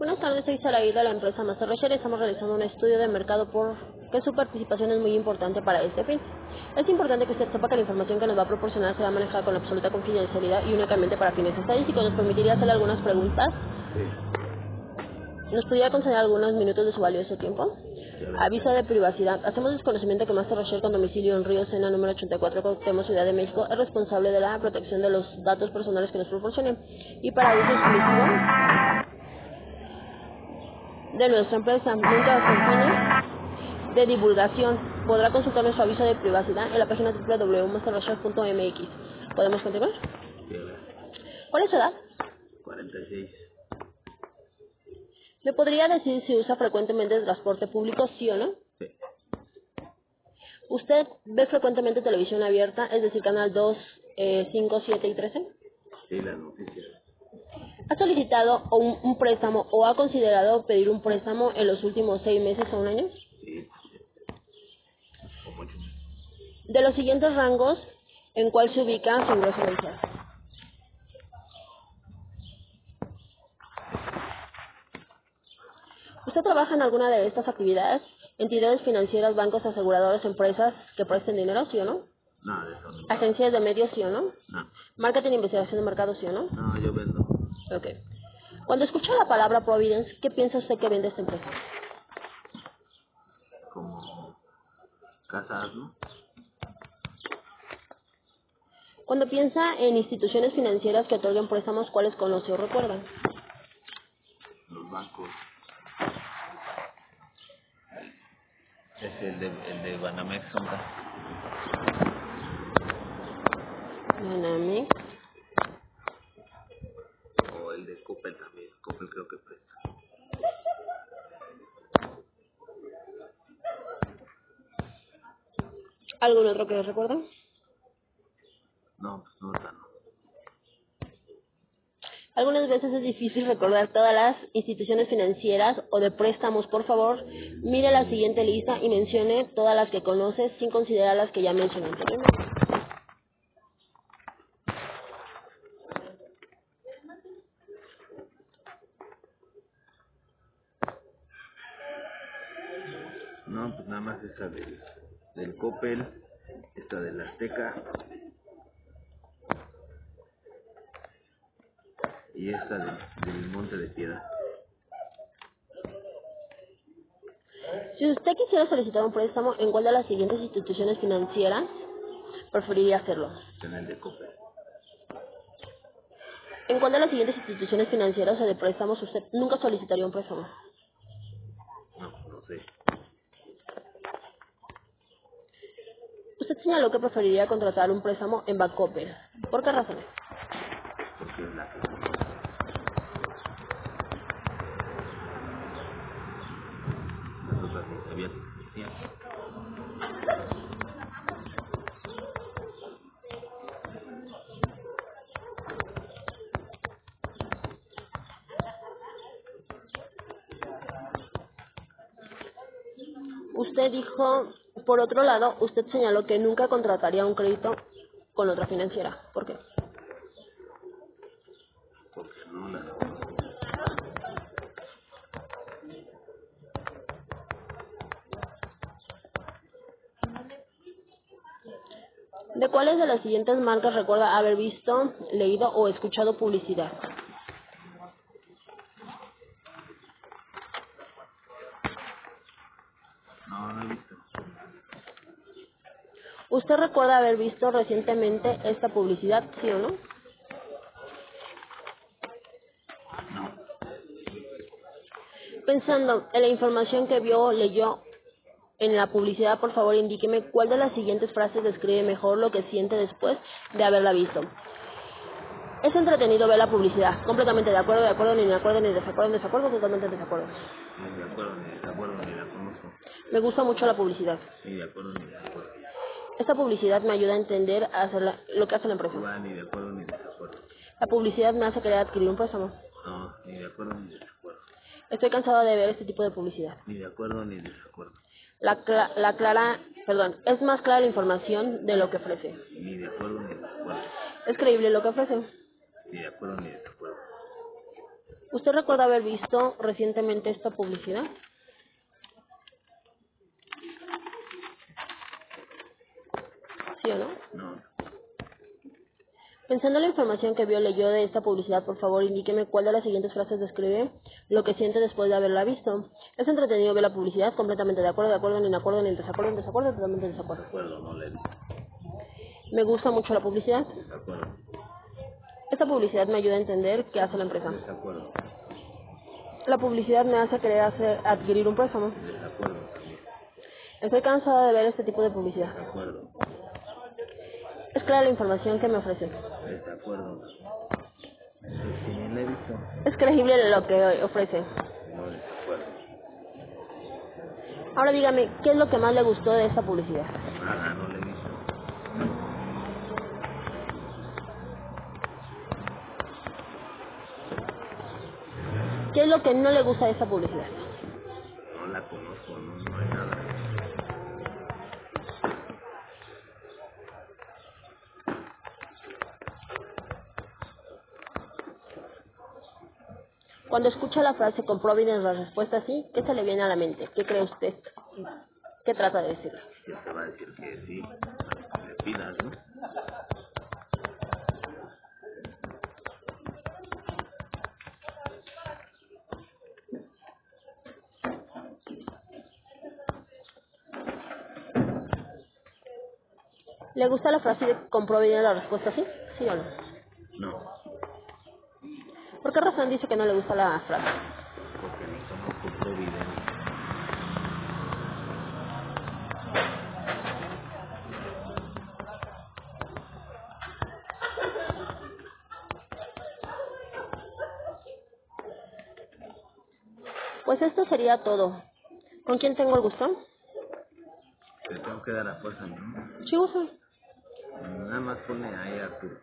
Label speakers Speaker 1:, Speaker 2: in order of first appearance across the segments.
Speaker 1: Buenas tardes, soy Saraí de la empresa Master Research. Estamos realizando un estudio de mercado porque su participación es muy importante para este fin. Es importante que usted sepa que la información que nos va a proporcionar será manejada con absoluta confidencialidad y únicamente para fines estadísticos. ¿Nos permitiría hacerle algunas preguntas? ¿Nos podría conceder algunos minutos de su valioso tiempo? Aviso de privacidad. Hacemos desconocimiento que Master Research, con domicilio en Río Sena, número 84, Cuauhtémoc, Ciudad de México, es responsable de la protección de los datos personales que nos proporcionen y para uso exclusivo de nuestra empresa, nunca con fines de divulgación. Podrá consultar nuestro aviso de privacidad en la página www.masterresearch.mx. ¿Podemos continuar? ¿Cuál es su edad?
Speaker 2: 46.
Speaker 1: ¿Me podría decir si usa frecuentemente el transporte público, sí o no?
Speaker 2: Sí.
Speaker 1: ¿Usted ve frecuentemente televisión abierta, es decir, canal 2, 5, 7 y 13?
Speaker 2: Sí, las noticias.
Speaker 1: ¿Ha solicitado un préstamo o ha considerado pedir un préstamo en los últimos 6 meses o un año?
Speaker 2: Sí, o mucho.
Speaker 1: De los siguientes rangos, ¿en cuál se ubica su ingreso mensual? ¿Usted trabaja en alguna de estas actividades? ¿Entidades financieras, bancos, aseguradoras, empresas que presten dinero, sí o no?
Speaker 2: Nada de eso. No.
Speaker 1: ¿Agencias de medios, sí o no?
Speaker 2: No.
Speaker 1: ¿Marketing e investigación de mercado, sí o no?
Speaker 2: No, yo vendo
Speaker 1: Ok. Cuando escucha la palabra Providence, ¿qué piensa usted que vende esta empresa?
Speaker 2: como casas, ¿no?
Speaker 1: Cuando piensa en instituciones financieras que otorguen préstamos, ¿cuáles conoce o recuerdan?
Speaker 2: Los bancos. Es el de Banamex, ¿no?
Speaker 1: Dynamic.
Speaker 2: O el de Coppel también. Coppel creo que presta.
Speaker 1: ¿Algún otro que recuerdan?
Speaker 2: No, pues no, no.
Speaker 1: Algunas veces es difícil recordar todas las instituciones financieras o de préstamos. Por favor, mire la siguiente lista y mencione todas las que conoce sin considerar las que ya mencioné anteriormente.
Speaker 2: No, pues nada más esa del Coppel, esta del Azteca y esta del Monte de Piedad.
Speaker 1: Si usted quisiera solicitar un préstamo, ¿en cuál de las siguientes instituciones financieras preferiría hacerlo?
Speaker 2: En el de Coppel.
Speaker 1: ¿En cuál de las siguientes instituciones financieras o de préstamos usted nunca solicitaría un préstamo?
Speaker 2: No, no sé.
Speaker 1: Usted señaló que preferiría contratar un préstamo en Bancoppel. ¿Por qué razones?
Speaker 2: Porque es la que las otras ni sabía que existían.
Speaker 1: Usted dijo, por otro lado, usted señaló que nunca contrataría un crédito con otra financiera. ¿Por qué?
Speaker 2: Porque no las conozco.
Speaker 1: ¿De cuáles de las siguientes marcas recuerda haber visto, leído o escuchado publicidad?
Speaker 2: No, no he visto.
Speaker 1: ¿Usted recuerda haber visto recientemente esta publicidad, sí o no?
Speaker 2: No.
Speaker 1: Pensando en la información que vio o leyó en la publicidad, por favor indíqueme cuál de las siguientes frases describe mejor lo que siente después de haberla visto. Es entretenido ver la publicidad. Completamente de acuerdo, ni de acuerdo, ni desacuerdo, totalmente desacuerdo.
Speaker 2: Ni de acuerdo, ni de desacuerdo, ni la conozco.
Speaker 1: Me gusta mucho la publicidad.
Speaker 2: Ni de acuerdo, ni de desacuerdo.
Speaker 1: Esta publicidad me ayuda a entender lo que hace la empresa.
Speaker 2: Igual, ni de acuerdo, ni de desacuerdo.
Speaker 1: La publicidad me hace querer adquirir un préstamo.
Speaker 2: No, ni de acuerdo, ni de desacuerdo.
Speaker 1: Estoy cansado de ver este tipo de publicidad.
Speaker 2: Ni de acuerdo, ni de desacuerdo.
Speaker 1: Es más clara la información de lo que ofrece.
Speaker 2: Ni de acuerdo, ni de desacuerdo.
Speaker 1: Es creíble lo que ofrece.
Speaker 2: Ni de acuerdo, ni de desacuerdo.
Speaker 1: ¿Usted recuerda haber visto recientemente esta publicidad? ¿Sí o no?
Speaker 2: No.
Speaker 1: Pensando en la información que vio o leyó de esta publicidad, por favor, indíqueme cuál de las siguientes frases describe lo que siente después de haberla visto. ¿Es entretenido ver la publicidad? Completamente de acuerdo, ni en acuerdo, ni en desacuerdo, totalmente en
Speaker 2: De
Speaker 1: desacuerdo.
Speaker 2: acuerdo, no le he visto.
Speaker 1: Me gusta mucho la publicidad.
Speaker 2: De acuerdo.
Speaker 1: Esta publicidad me ayuda a entender qué hace la empresa.
Speaker 2: De acuerdo.
Speaker 1: La publicidad me hace querer adquirir un préstamo.
Speaker 2: De acuerdo también.
Speaker 1: Estoy cansada de ver este tipo de publicidad.
Speaker 2: De acuerdo.
Speaker 1: Es clara la información que me ofrece.
Speaker 2: De acuerdo. Pues sí, le he visto.
Speaker 1: Es creíble lo que ofrece.
Speaker 2: No, de acuerdo.
Speaker 1: Ahora dígame, ¿qué es lo que más le gustó de esta publicidad?
Speaker 2: Nada, no le he visto.
Speaker 1: ¿Qué es lo que no le gusta de esta publicidad?
Speaker 2: No la conozco, no hay nada.
Speaker 1: Cuando escucha la frase compruebe la respuesta sí, ¿qué se le viene a la mente? ¿Qué cree usted? ¿Qué trata de decirle?
Speaker 2: Ya te va a decir que sí, para que le pidas, ¿no?
Speaker 1: ¿Le gusta la frase de compruebe la respuesta sí? ¿Sí o no?
Speaker 2: No,
Speaker 1: ¿Por qué razón dice que no le gusta la frase?
Speaker 2: porque ni conozco Providence.
Speaker 1: Pues esto sería todo. ¿Con quién tengo el gusto?
Speaker 2: Te tengo que dar a fuerza, ¿no?
Speaker 1: Sí, gusto.
Speaker 2: Nada más pone ahí a tu...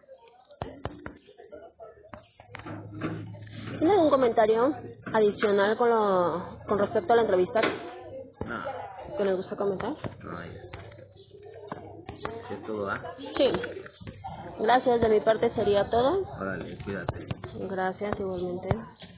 Speaker 1: ¿Tiene algún comentario adicional con respecto a la entrevista
Speaker 2: No,
Speaker 1: que les gusta comentar?
Speaker 2: no hay. ¿Sí es todo, ah?
Speaker 1: Sí. Gracias, de mi parte sería todo.
Speaker 2: Órale, cuídate.
Speaker 1: Gracias, igualmente.